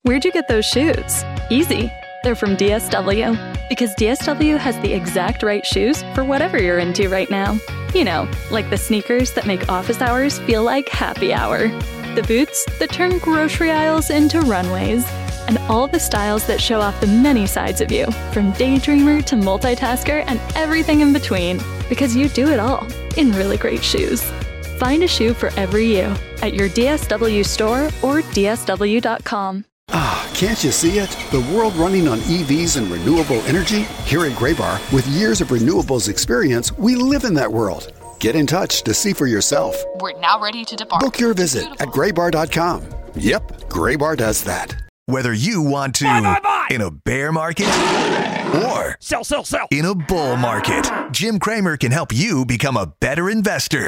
Where'd you get those shoes? Easy. They're from DSW. Because DSW has the exact right shoes for whatever you're into right now. You know, like the sneakers that make office hours feel like happy hour. The boots that turn grocery aisles into runways. And all the styles that show off the many sides of you, from daydreamer to multitasker and everything in between. Because you do it all in really great shoes. Find a shoe for every you at your DSW store or DSW.com. Ah, can't you see it? The world running on EVs and renewable energy? Here at Graybar, with years of renewables experience, we live in that world. Get in touch to see for yourself. We're now ready to depart. Book your visit at graybar.com. Yep, Graybar does that. Whether you want to buy. In a bear market or Sell. in a bull market, Jim Cramer can help you become a better investor.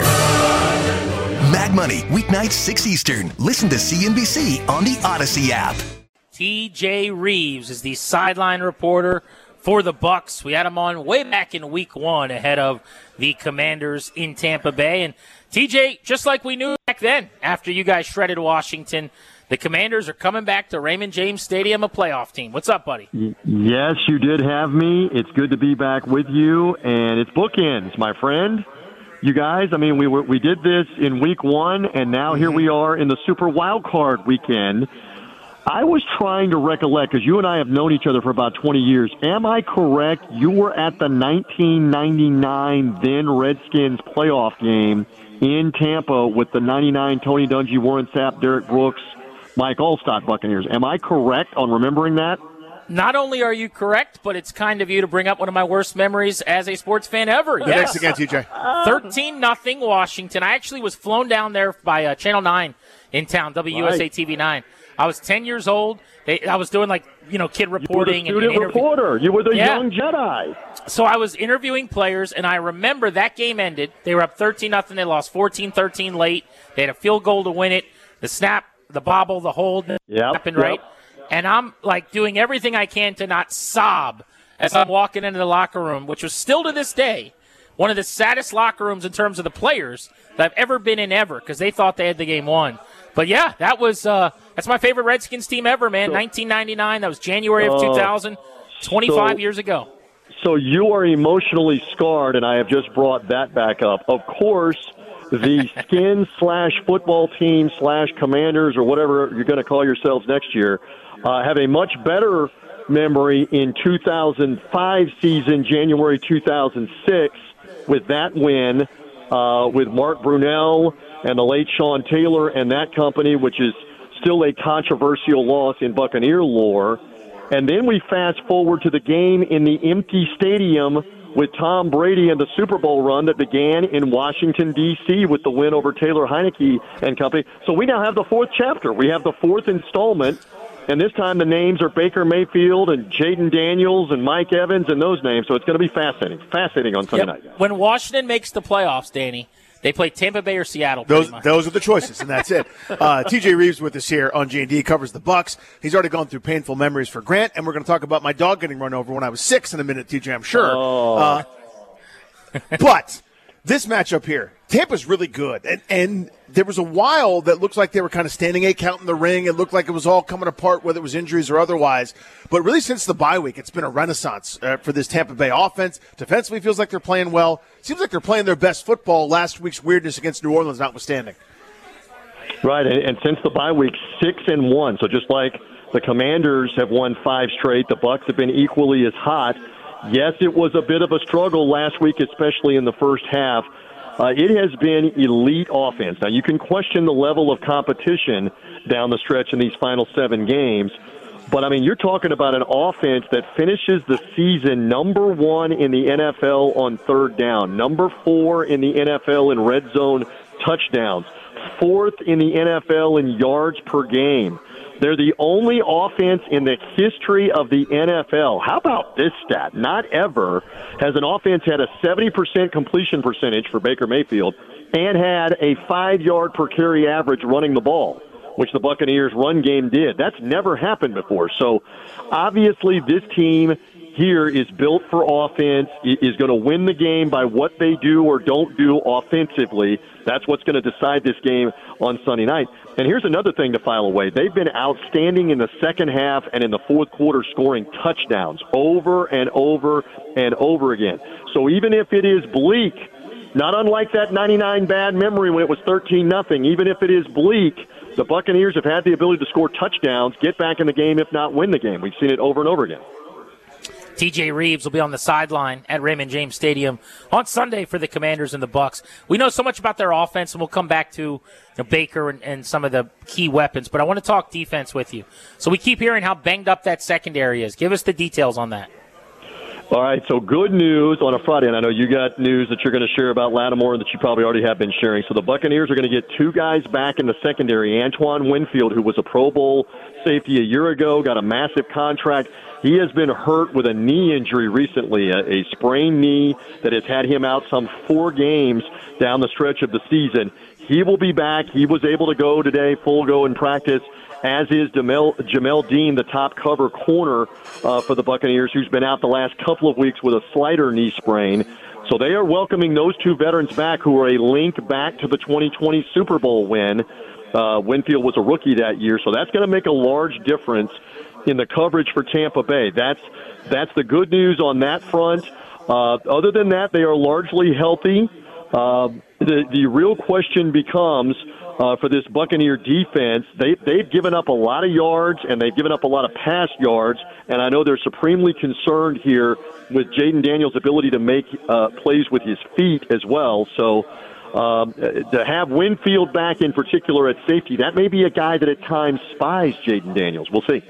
Mag Money, weeknights 6 Eastern. Listen to CNBC on the Odyssey app. TJ Reeves is the sideline reporter for the Bucs. We had him on way back in week 1 ahead of the Commanders in Tampa Bay. And TJ, just like we knew back then, after you guys shredded Washington, the Commanders are coming back to Raymond James Stadium, a playoff team. What's up, buddy? Yes, you did have me. It's good to be back with you, and it's bookends, my friend. You guys, I mean, we did this in week 1, and now here we are in the Super Wild Card weekend. I was trying to recollect, because you and I have known each other for about 20 years. Am I correct? You were at the 1999 then Redskins playoff game in Tampa with the 99 Tony Dungy, Warren Sapp, Derek Brooks, Mike Allstott Buccaneers. Am I correct on remembering that? Not only are you correct, but it's kind of you to bring up one of my worst memories as a sports fan ever. Thanks again, TJ. 13-0 Washington. I actually was flown down there by Channel 9 in town, WUSA TV 9. I was 10 years old. I was doing kid reporting. You were the student reporter. You were the young Jedi. So I was interviewing players, and I remember that game ended. They were up 13-0. They lost 14-13 late. They had a field goal to win it. The snap, the bobble, the hold happened, right? And I'm, doing everything I can to not sob as I'm walking into the locker room, which was still to this day one of the saddest locker rooms in terms of the players that I've ever been in ever, because they thought they had the game won. But, yeah, that was that's my favorite Redskins team ever, man. 1999, that was January of 2000, 25 years ago. So you are emotionally scarred, and I have just brought that back up. Of course, the Skins/football team /Commanders or whatever you're going to call yourselves next year have a much better memory in 2005 season, January 2006, with that win with Mark Brunell and the late Sean Taylor and that company, which is still a controversial loss in Buccaneer lore. And then we fast forward to the game in the empty stadium with Tom Brady and the Super Bowl run that began in Washington, D.C. with the win over Taylor Heineke and company. So we now have the 4th chapter. We have the 4th installment, and this time the names are Baker Mayfield and Jaden Daniels and Mike Evans and those names. So it's going to be fascinating on Sunday night. When Washington makes the playoffs, Danny, they play Tampa Bay or Seattle. Those are the choices, and that's it. TJ Reeves with us here on G&D, covers the Bucs. He's already gone through painful memories for Grant, and we're going to talk about my dog getting run over when I was 6 in a minute, TJ, I'm sure. But this matchup here, Tampa's really good, and there was a while that looked like they were kind of standing a count in the ring. It looked like it was all coming apart, whether it was injuries or otherwise. But really, since the bye week, it's been a renaissance for this Tampa Bay offense. Defensively, feels like they're playing well. Seems like they're playing their best football, last week's weirdness against New Orleans notwithstanding. Right, and since the bye week, 6-1. So just like the Commanders have won 5 straight, the Bucs have been equally as hot. Yes, it was a bit of a struggle last week, especially in the first half. It has been elite offense. Now, you can question the level of competition down the stretch in these final 7 games, but, I mean, you're talking about an offense that finishes the season number 1 in the NFL on third down, number 4 in the NFL in red zone touchdowns, 4th in the NFL in yards per game. They're the only offense in the history of the NFL. How about this stat? Not ever has an offense had a 70% completion percentage for Baker Mayfield and had a 5-yard per carry average running the ball, which the Buccaneers' run game did. That's never happened before. So, obviously, this team here is built for offense, is going to win the game by what they do or don't do offensively. That's what's going to decide this game on Sunday night. And here's another thing to file away. They've been outstanding in the second half and in the fourth quarter, scoring touchdowns over and over and over again. So even if it is bleak, not unlike that 99 bad memory when it was 13-0, even if it is bleak, the Buccaneers have had the ability to score touchdowns, get back in the game, if not win the game. We've seen it over and over again. TJ Reeves will be on the sideline at Raymond James Stadium on Sunday for the Commanders and the Bucs. We know so much about their offense, and we'll come back to Baker and some of the key weapons, but I want to talk defense with you. So we keep hearing how banged up that secondary is. Give us the details on that. All right, so good news on a Friday, and I know you got news that you're going to share about Lattimore that you probably already have been sharing. So the Buccaneers are going to get two guys back in the secondary. Antoine Winfield, who was a Pro Bowl safety a year ago, got a massive contract. He has been hurt with a knee injury recently, a sprained knee that has had him out some 4 games down the stretch of the season. He will be back. He was able to go today, full go in practice, as is Jamel Dean, the top cover corner for the Buccaneers, who's been out the last couple of weeks with a slider knee sprain. So they are welcoming those two veterans back who are a link back to the 2020 Super Bowl win. Winfield was a rookie that year, so that's going to make a large difference in the coverage for Tampa Bay. That's the good news on that front. Other than that, they are largely healthy. The real question becomes, for this Buccaneer defense, they've given up a lot of yards and they've given up a lot of pass yards, and I know they're supremely concerned here with Jaden Daniels' ability to make plays with his feet as well. So to have Winfield back in particular at safety, that may be a guy that at times spies Jaden Daniels. We'll see.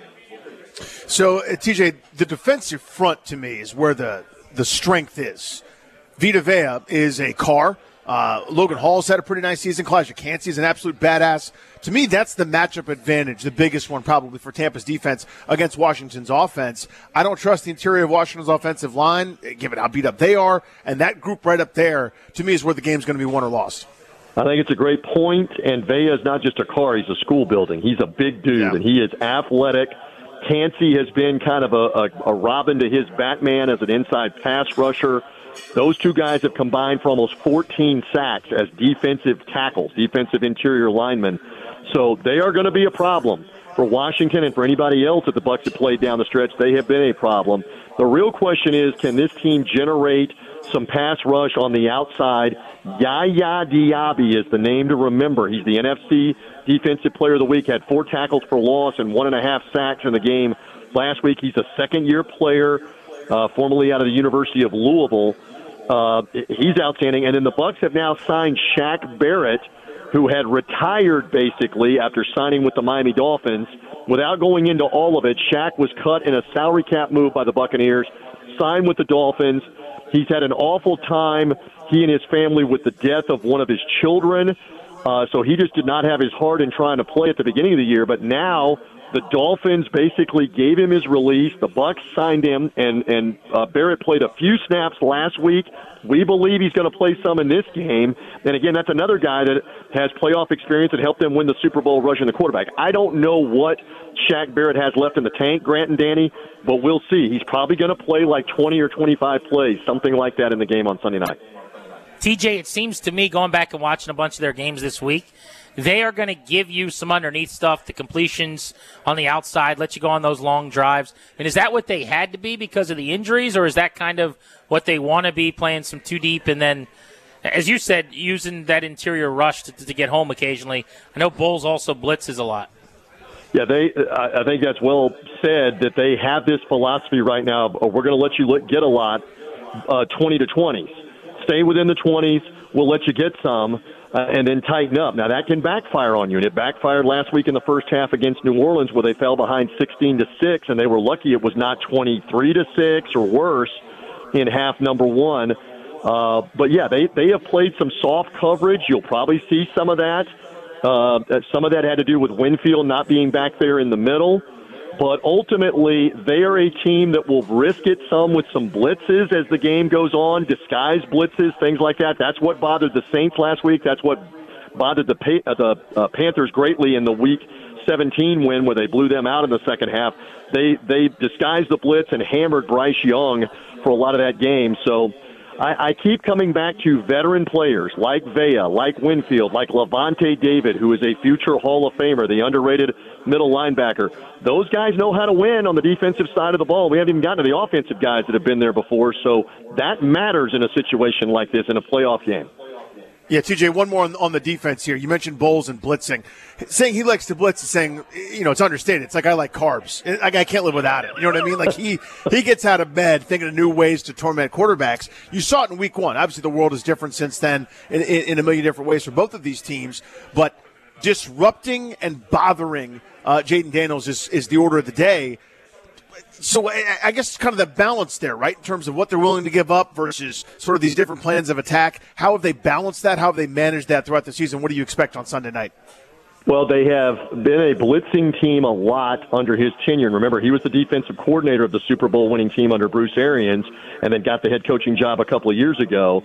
So, TJ, the defensive front to me is where the strength is. Vita Vea is a car. Logan Hall's had a pretty nice season. Kalijah Cansey's an absolute badass. To me, that's the matchup advantage, the biggest one probably for Tampa's defense against Washington's offense. I don't trust the interior of Washington's offensive line, given how beat up they are, and that group right up there, to me, is where the game's going to be won or lost. I think it's a great point, and Vea is not just a car, he's a school building. He's a big dude, and he is athletic. Cansey has been kind of a Robin to his Batman as an inside pass rusher. Those two guys have combined for almost 14 sacks as defensive tackles, defensive interior linemen. So they are going to be a problem for Washington and for anybody else that the Bucs have played down the stretch. They have been a problem. The real question is, can this team generate some pass rush on the outside? Yaya Diaby is the name to remember. He's the NFC Defensive Player of the Week, had 4 tackles for loss and 1.5 sacks in the game last week. He's a second-year player, formerly out of the University of Louisville. He's outstanding. And then the Bucs have now signed Shaq Barrett, who had retired basically after signing with the Miami Dolphins. Without going into all of it, Shaq was cut in a salary cap move by the Buccaneers, signed with the Dolphins. He's had an awful time, he and his family, with the death of one of his children. So he just did not have his heart in trying to play at the beginning of the year. But now the Dolphins basically gave him his release. The Bucs signed him, and Barrett played a few snaps last week. We believe he's going to play some in this game. And, again, that's another guy that has playoff experience and helped them win the Super Bowl rushing the quarterback. I don't know what Shaq Barrett has left in the tank, Grant and Danny, but we'll see. He's probably going to play like 20 or 25 plays, something like that in the game on Sunday night. TJ, it seems to me, going back and watching a bunch of their games this week, they are going to give you some underneath stuff, the completions on the outside, let you go on those long drives. And is that what they had to be because of the injuries, or is that kind of what they want to be, playing some too deep and then, as you said, using that interior rush to get home occasionally? I know Bowles also blitzes a lot. Yeah, I think that's well said, that they have this philosophy right now. We're going to let you get a lot, 20 to 20s. Stay within the 20s. We'll let you get some, and then tighten up. Now, that can backfire on you, and it backfired last week in the first half against New Orleans, where they fell behind 16-6, and they were lucky it was not 23-6 or worse in half number 1. But, yeah, they have played some soft coverage. You'll probably see some of that. Some of that had to do with Winfield not being back there in the middle. But ultimately, they are a team that will risk it some with some blitzes as the game goes on, disguise blitzes, things like that. That's what bothered the Saints last week. That's what bothered the Panthers greatly in the Week 17 win, where they blew them out in the second half. They disguised the blitz and hammered Bryce Young for a lot of that game. So I keep coming back to veteran players like Vea, like Winfield, like Levante David, who is a future Hall of Famer, the underrated middle linebacker. Those guys know how to win on the defensive side of the ball. We haven't even gotten to the offensive guys that have been there before, so that matters in a situation like this in a playoff game. Yeah, TJ, one more on the defense here. You mentioned Bowles and blitzing. Saying he likes to blitz is saying, it's understated. It's like I like carbs. I can't live without it. You know what I mean? Like he gets out of bed thinking of new ways to torment quarterbacks. You saw it in week one. Obviously, the world is different since then in a million different ways for both of these teams. But disrupting and bothering Jayden Daniels is the order of the day. So I guess it's kind of the balance there, right, in terms of what they're willing to give up versus sort of these different plans of attack. How have they balanced that? How have they managed that throughout the season? What do you expect on Sunday night? Well, they have been a blitzing team a lot under his tenure. And remember, he was the defensive coordinator of the Super Bowl winning team under Bruce Arians and then got the head coaching job a couple of years ago.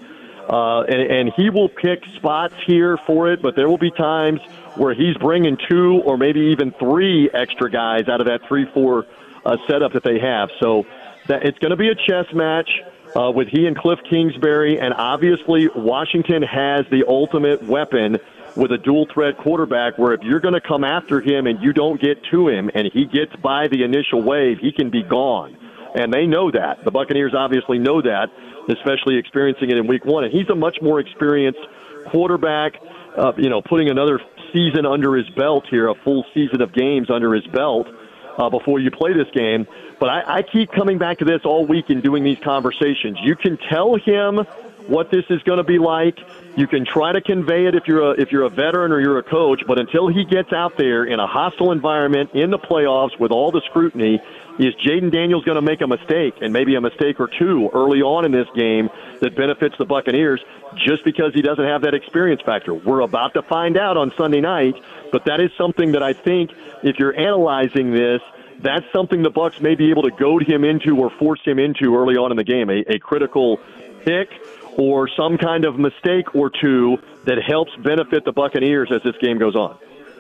And he will pick spots here for it, but there will be times where he's bringing 2 or maybe even 3 extra guys out of that 3-4 setup that they have. So that it's going to be a chess match with he and Cliff Kingsbury, and obviously Washington has the ultimate weapon with a dual-threat quarterback where if you're going to come after him and you don't get to him and he gets by the initial wave, he can be gone. And they know that. The Buccaneers obviously know that, especially experiencing it in week one. And he's a much more experienced quarterback, putting another season under his belt here, a full season of games under his belt. Before you play this game. But I keep coming back to this all week in doing these conversations. You can tell him what this is going to be like. You can try to convey it if you're a veteran or you're a coach, but until he gets out there in a hostile environment in the playoffs with all the scrutiny, is Jayden Daniels going to make a mistake, and maybe a mistake or two early on in this game that benefits the Buccaneers just because he doesn't have that experience factor? We're about to find out on Sunday night, but that is something that I think if you're analyzing this, that's something the Bucs may be able to goad him into or force him into early on in the game, a critical pick or some kind of mistake or two that helps benefit the Buccaneers as this game goes on.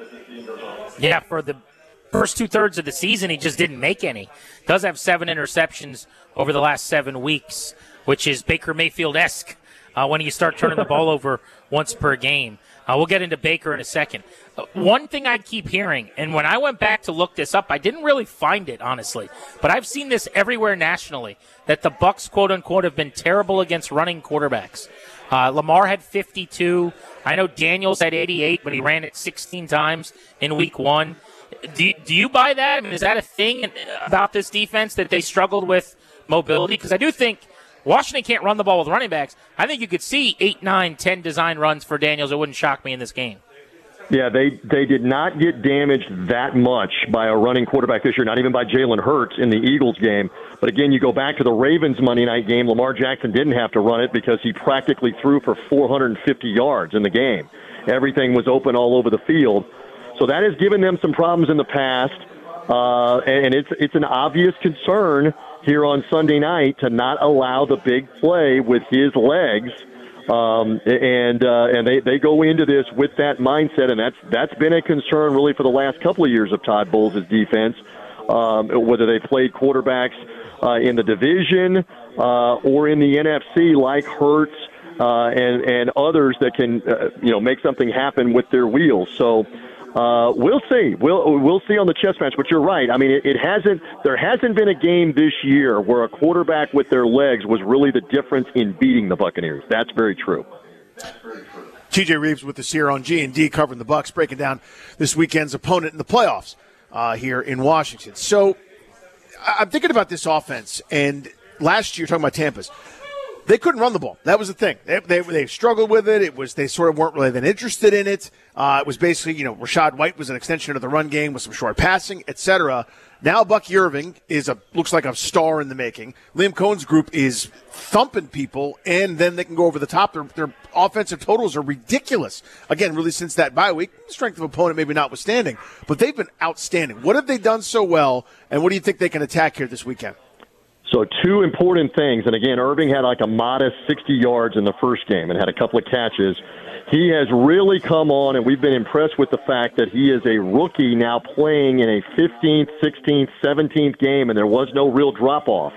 Yeah, for the first 2/3 of the season, he just didn't make any. Does have 7 interceptions over the last 7 weeks, which is Baker Mayfield-esque when you start turning the ball over once per game. We'll get into Baker in a second. One thing I keep hearing, and when I went back to look this up, I didn't really find it, honestly, but I've seen this everywhere nationally, that the Bucs, quote-unquote, have been terrible against running quarterbacks. Lamar had 52. I know Daniels had 88, but he ran it 16 times in week one. Do you buy that? I mean, is that a thing about this defense that they struggled with mobility? Because I do think Washington can't run the ball with running backs. I think you could see 8, 9, 10 design runs for Daniels. It wouldn't shock me in this game. Yeah, they did not get damaged that much by a running quarterback this year, not even by Jalen Hurts in the Eagles game. But again, you go back to the Ravens Monday night game, Lamar Jackson didn't have to run it because he practically threw for 450 yards in the game. Everything was open all over the field. So that has given them some problems in the past, and it's an obvious concern here on Sunday night to not allow the big play with his legs. And they go into this with that mindset, and that's been a concern really for the last couple of years of Todd Bowles' defense, whether they played quarterbacks in the division or in the NFC like Hurts and others that can make something happen with their wheels. So we'll see. We'll see on the chess match. But you're right. I mean, there hasn't been a game this year where a quarterback with their legs was really the difference in beating the Buccaneers. That's very true. TJ Reeves with us here on G&D, covering the Bucs, breaking down this weekend's opponent in the playoffs here in Washington. So I'm thinking about this offense, and last year, talking about Tampa's, they couldn't run the ball. That was the thing. They struggled with it. They sort of weren't really that interested in it. It was basically, Rashad White was an extension of the run game with some short passing, etc. Now Bucky Irving looks like a star in the making. Liam Cohen's group is thumping people, and then they can go over the top. Their offensive totals are ridiculous. Again, really since that bye week, strength of opponent maybe notwithstanding, but they've been outstanding. What have they done so well, and what do you think they can attack here this weekend? So 2 important things, and again, Irving had like a modest 60 yards in the first game and had a couple of catches. He has really come on, and we've been impressed with the fact that he is a rookie now playing in a 15th, 16th, 17th game, and there was no real drop-off.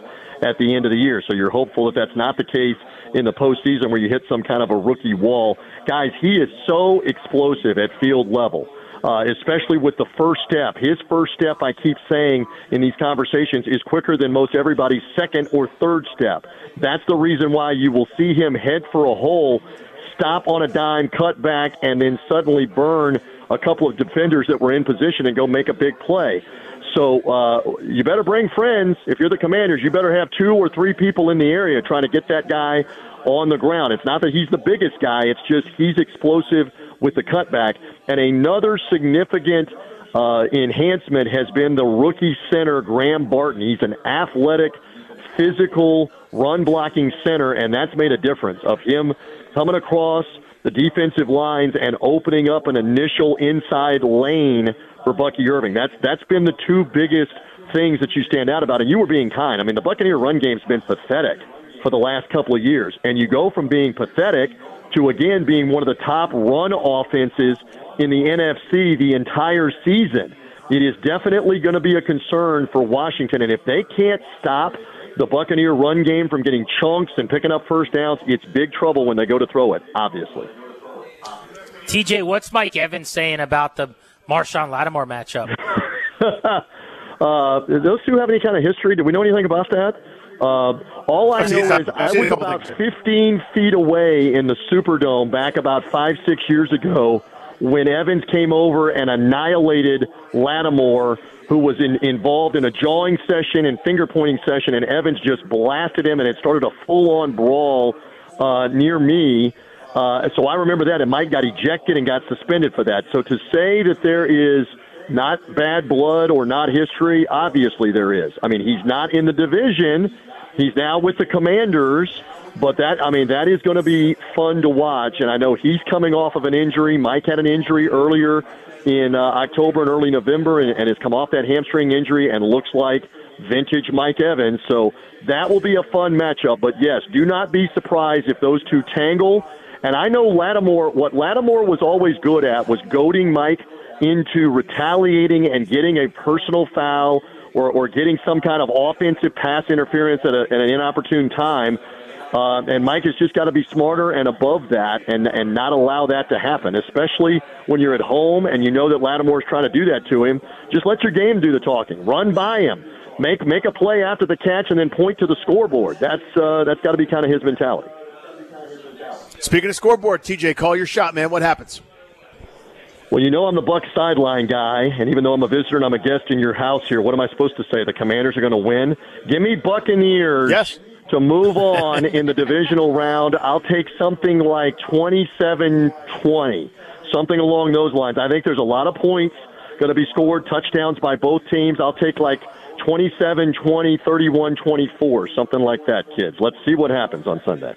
at the end of the year. So you're hopeful that that's not the case in the postseason where you hit some kind of a rookie wall. Guys, he is so explosive at field level, especially with the first step. His first step, I keep saying in these conversations, is quicker than most everybody's second or third step. That's the reason why you will see him head for a hole, stop on a dime, cut back, and then suddenly burn a couple of defenders that were in position and go make a big play. So you better bring friends. If you're the Commanders, you better have 2 or 3 people in the area trying to get that guy on the ground. It's not that he's the biggest guy. It's just he's explosive with the cutback. And another significant enhancement has been the rookie center, Graham Barton. He's an athletic, physical, run-blocking center, and that's made a difference of him coming across the defensive lines and opening up an initial inside lane for Bucky Irving. That's been the 2 biggest things that you stand out about, and you were being kind. I mean, the Buccaneer run game's been pathetic for the last couple of years, and you go from being pathetic to, again, being one of the top run offenses in the NFC the entire season. It is definitely going to be a concern for Washington, and if they can't stop the Buccaneer run game from getting chunks and picking up first downs, it's big trouble when they go to throw it, obviously. TJ, what's Mike Evans saying about the Marshawn Lattimore matchup? Those two have any kind of history? Do we know anything about that? All I know is I was about 15 feet away in the Superdome back about 5-6 years ago when Evans came over and annihilated Lattimore, who was involved in a jawing session and finger-pointing session, and Evans just blasted him, and it started a full-on brawl near me. So I remember that, and Mike got ejected and got suspended for that. So to say that there is not bad blood or not history, obviously there is. I mean, he's not in the division. He's now with the Commanders. But that is going to be fun to watch. And I know he's coming off of an injury. Mike had an injury earlier in October and early November and has come off that hamstring injury and looks like vintage Mike Evans. So that will be a fun matchup. But, yes, do not be surprised if those two tangle. And I know what Lattimore was always good at was goading Mike into retaliating and getting a personal foul or getting some kind of offensive pass interference at an inopportune time. And Mike has just got to be smarter and above that and not allow that to happen, especially when you're at home and you know that Lattimore's trying to do that to him. Just let your game do the talking. Run by him. Make a play after the catch and then point to the scoreboard. That's got to be kind of his mentality. Speaking of scoreboard, TJ, call your shot, man. What happens? Well, you know I'm the Bucs sideline guy, and even though I'm a visitor and I'm a guest in your house here, what am I supposed to say? The Commanders are going to win? Give me Buccaneers. Yes. To move on in the divisional round. I'll take something like 27-20, something along those lines. I think there's a lot of points going to be scored, touchdowns by both teams. I'll take like 27-20, 31-24, something like that, kids. Let's see what happens on Sunday.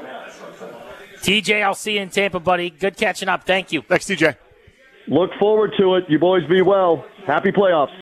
TJ, I'll see you in Tampa, buddy. Good catching up. Thank you. Thanks, TJ. Look forward to it. You boys be well. Happy playoffs.